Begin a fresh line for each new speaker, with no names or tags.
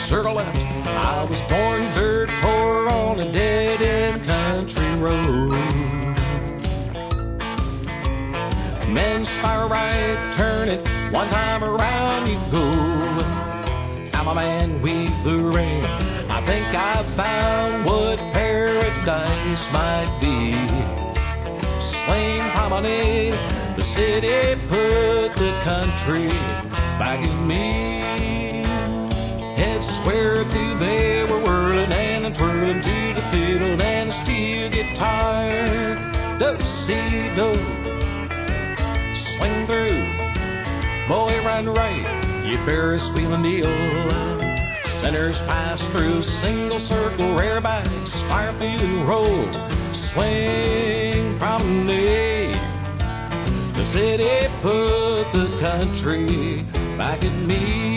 circle left. I was born dirt poor on a dead-end country road. Men fire right, turn it, one time around you go. I'm a man with the ring. I think I found what paradise might be. Slain promenade, the city put the country back in me. Heads swear through they were whirling and twirling to the fiddle and the steel guitar. Do-si-do, swing through, boy run right, you Ferris wheeling deal. Centers pass through, single circle, rare backs, fire through and roll. Swing promenade, the city put the country back at me.